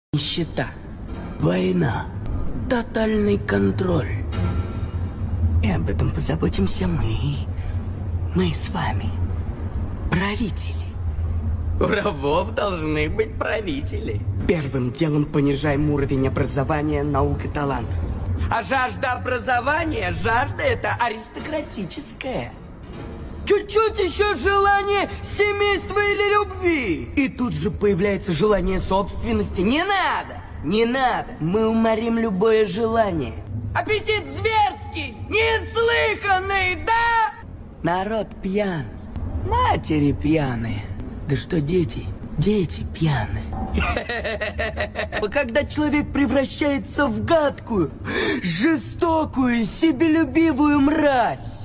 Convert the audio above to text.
Нищета, война, тотальный контроль. И об этом позаботимся мы. Мы с вами, правители. У рабов должны быть правители. Первым делом понижаем уровень образования, наук и талантов. А жажда образования, жажда это аристократическая. Чуть-чуть еще желание семейства или любви. И тут же появляется желание собственности. Не надо, не надо. Мы уморим любое желание. Аппетит зверский, неслыханный, да? Народ пьян, матери пьяные. Да что дети? Дети пьяны. Когда человек превращается в гадкую, жестокую, себелюбивую мразь.